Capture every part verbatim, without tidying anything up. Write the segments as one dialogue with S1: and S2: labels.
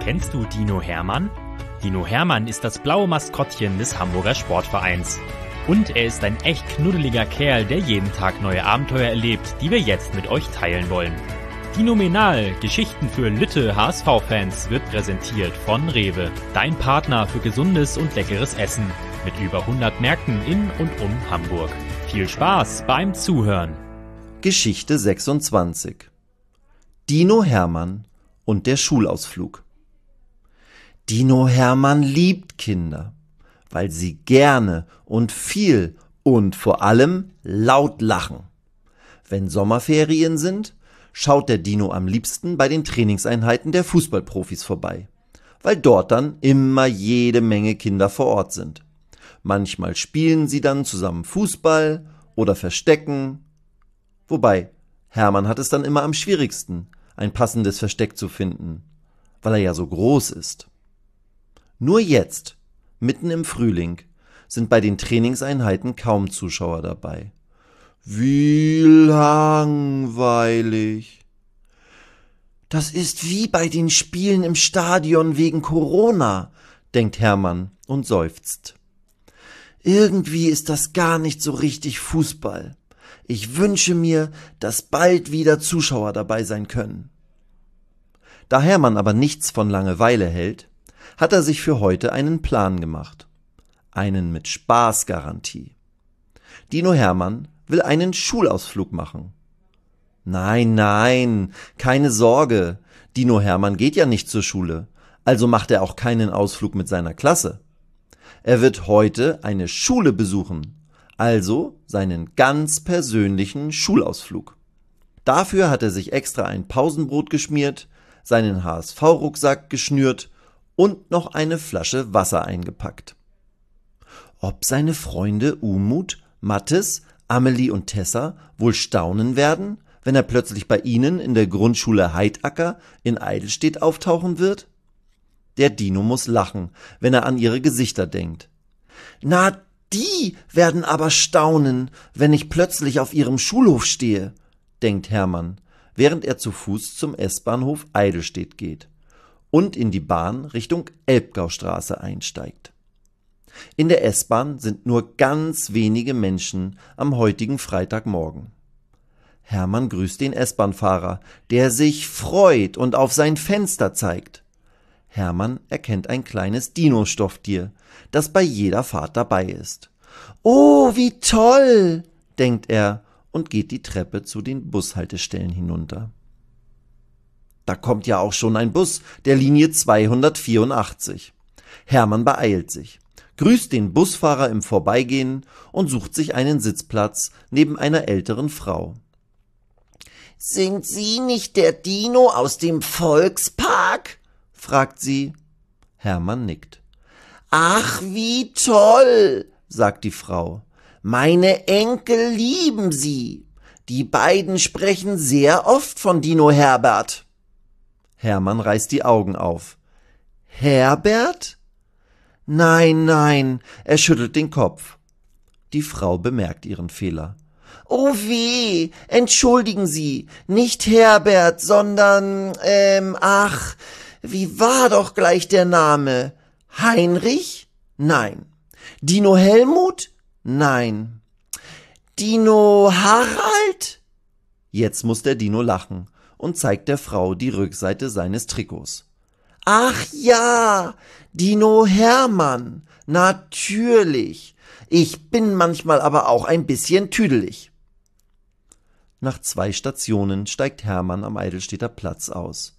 S1: Kennst du Dino Hermann? Dino Hermann ist das blaue Maskottchen des Hamburger Sportvereins. Und er ist ein echt knuddeliger Kerl, der jeden Tag neue Abenteuer erlebt, die wir jetzt mit euch teilen wollen. Dinomenal, Geschichten für Lütte H S V-Fans, wird präsentiert von Rewe, dein Partner für gesundes und leckeres Essen, mit über hundert Märkten in und um Hamburg. Viel Spaß beim Zuhören.
S2: Geschichte sechsundzwanzig. Dino Hermann und der Schulausflug. Dino Hermann liebt Kinder, weil sie gerne und viel und vor allem laut lachen. Wenn Sommerferien sind, schaut der Dino am liebsten bei den Trainingseinheiten der Fußballprofis vorbei, weil dort dann immer jede Menge Kinder vor Ort sind. Manchmal spielen sie dann zusammen Fußball oder Verstecken. Wobei, Hermann hat es dann immer am schwierigsten, ein passendes Versteck zu finden, weil er ja so groß ist. Nur jetzt, mitten im Frühling, sind bei den Trainingseinheiten kaum Zuschauer dabei. Wie langweilig. Das ist wie bei den Spielen im Stadion wegen Corona, denkt Hermann und seufzt. Irgendwie ist das gar nicht so richtig Fußball. Ich wünsche mir, dass bald wieder Zuschauer dabei sein können. Da Hermann aber nichts von Langeweile hält, hat er sich für heute einen Plan gemacht. Einen mit Spaßgarantie. Dino Hermann will einen Schulausflug machen. Nein, nein, keine Sorge. Dino Hermann geht ja nicht zur Schule, also macht er auch keinen Ausflug mit seiner Klasse. Er wird heute eine Schule besuchen, also seinen ganz persönlichen Schulausflug. Dafür hat er sich extra ein Pausenbrot geschmiert, seinen H S V-Rucksack geschnürt und noch eine Flasche Wasser eingepackt. Ob seine Freunde Umut, Mathis, Amelie und Tessa wohl staunen werden, wenn er plötzlich bei ihnen in der Grundschule Heidacker in Eidelstedt auftauchen wird? Der Dino muss lachen, wenn er an ihre Gesichter denkt. Na, die werden aber staunen, wenn ich plötzlich auf ihrem Schulhof stehe, denkt Hermann, während er zu Fuß zum S-Bahnhof Eidelstedt geht und in die Bahn Richtung Elbgaustraße einsteigt. In der S-Bahn sind nur ganz wenige Menschen am heutigen Freitagmorgen. Hermann grüßt den S-Bahn-Fahrer, der sich freut und auf sein Fenster zeigt. Hermann erkennt ein kleines Dino-Stofftier, das bei jeder Fahrt dabei ist. »Oh, wie toll«, denkt er und geht die Treppe zu den Bushaltestellen hinunter. Da kommt ja auch schon ein Bus der Linie zweihundertvierundachtzig. Hermann beeilt sich, grüßt den Busfahrer im Vorbeigehen und sucht sich einen Sitzplatz neben einer älteren Frau. »Sind Sie nicht der Dino aus dem Volkspark?« fragt sie. Hermann nickt. »Ach, wie toll«, sagt die Frau. »Meine Enkel lieben Sie. Die beiden sprechen sehr oft von Dino Herbert.« Hermann reißt die Augen auf. »Herbert?« »Nein, nein«, er schüttelt den Kopf. Die Frau bemerkt ihren Fehler. »Oh weh, entschuldigen Sie, nicht Herbert, sondern, ähm, ach, wie war doch gleich der Name? Heinrich? Nein. Dino Helmut? Nein. Dino Harald?« Jetzt muss der Dino lachen und zeigt der Frau die Rückseite seines Trikots. »Ach ja, Dino Hermann, natürlich. Ich bin manchmal aber auch ein bisschen tüdelig.« Nach zwei Stationen steigt Hermann am Eidelstedter Platz aus.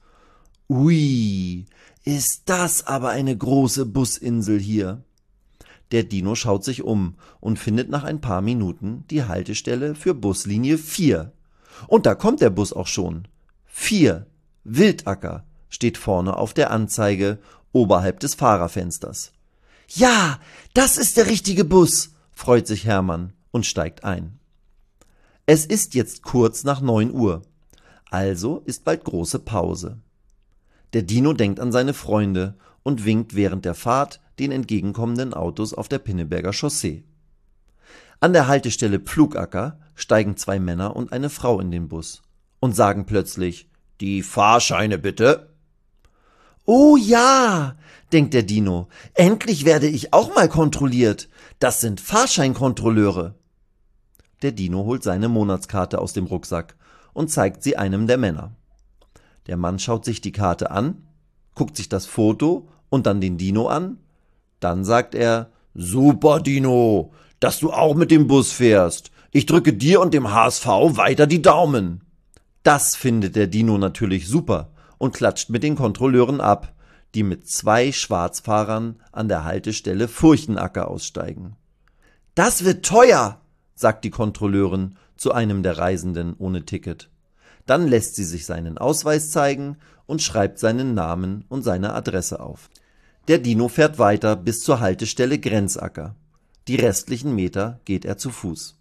S2: »Ui, ist das aber eine große Businsel hier.« Der Dino schaut sich um und findet nach ein paar Minuten die Haltestelle für Buslinie vier. Und da kommt der Bus auch schon. vier, Wildacker, steht vorne auf der Anzeige, oberhalb des Fahrerfensters. »Ja, das ist der richtige Bus«, freut sich Hermann und steigt ein. Es ist jetzt kurz nach neun Uhr, also ist bald große Pause. Der Dino denkt an seine Freunde und winkt während der Fahrt den entgegenkommenden Autos auf der Pinneberger Chaussee. An der Haltestelle Pflugacker steigen zwei Männer und eine Frau in den Bus und sagen plötzlich: »Die Fahrscheine bitte!« Oh ja, denkt der Dino, endlich werde ich auch mal kontrolliert. Das sind Fahrscheinkontrolleure. Der Dino holt seine Monatskarte aus dem Rucksack und zeigt sie einem der Männer. Der Mann schaut sich die Karte an, guckt sich das Foto und dann den Dino an. Dann sagt er, super Dino, dass du auch mit dem Bus fährst. Ich drücke dir und dem H S V weiter die Daumen. Das findet der Dino natürlich super und klatscht mit den Kontrolleuren ab, die mit zwei Schwarzfahrern an der Haltestelle Furchenacker aussteigen. Das wird teuer, sagt die Kontrolleurin zu einem der Reisenden ohne Ticket. Dann lässt sie sich seinen Ausweis zeigen und schreibt seinen Namen und seine Adresse auf. Der Dino fährt weiter bis zur Haltestelle Grenzacker. Die restlichen Meter geht er zu Fuß.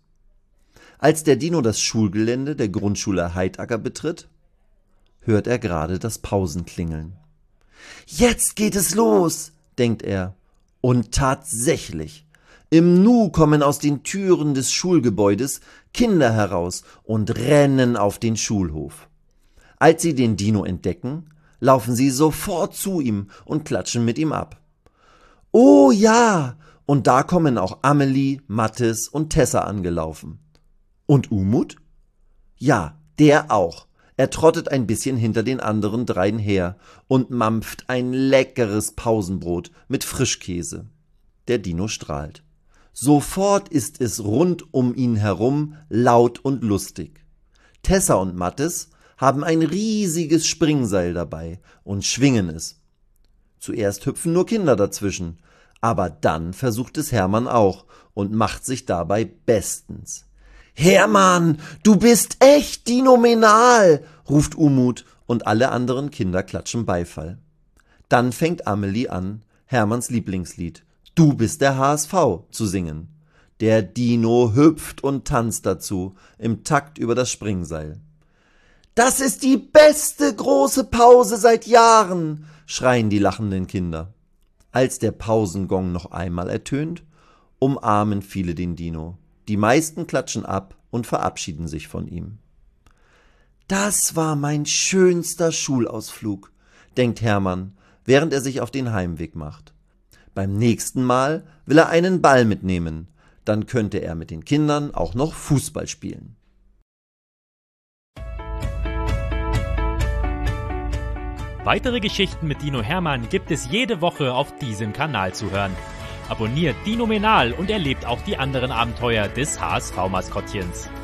S2: Als der Dino das Schulgelände der Grundschule Heidacker betritt, hört er gerade das Pausenklingeln. Jetzt geht es los, denkt er. Und tatsächlich, im Nu kommen aus den Türen des Schulgebäudes Kinder heraus und rennen auf den Schulhof. Als sie den Dino entdecken, laufen sie sofort zu ihm und klatschen mit ihm ab. Oh ja, und da kommen auch Amelie, Mathis und Tessa angelaufen. Und Umut? Ja, der auch. Er trottet ein bisschen hinter den anderen dreien her und mampft ein leckeres Pausenbrot mit Frischkäse. Der Dino strahlt. Sofort ist es rund um ihn herum laut und lustig. Tessa und Mathis haben ein riesiges Springseil dabei und schwingen es. Zuerst hüpfen nur Kinder dazwischen, aber dann versucht es Hermann auch und macht sich dabei bestens. »Hermann, du bist echt dinomenal«, ruft Umut und alle anderen Kinder klatschen Beifall. Dann fängt Amelie an, Hermanns Lieblingslied »Du bist der H S V« zu singen. Der Dino hüpft und tanzt dazu, im Takt über das Springseil. »Das ist die beste große Pause seit Jahren«, schreien die lachenden Kinder. Als der Pausengong noch einmal ertönt, umarmen viele den Dino. Die meisten klatschen ab und verabschieden sich von ihm. Das war mein schönster Schulausflug, denkt Hermann, während er sich auf den Heimweg macht. Beim nächsten Mal will er einen Ball mitnehmen, dann könnte er mit den Kindern auch noch Fußball spielen.
S1: Weitere Geschichten mit Dino Hermann gibt es jede Woche auf diesem Kanal zu hören. Abonniert Dinomenal und erlebt auch die anderen Abenteuer des H S V-Maskottchens.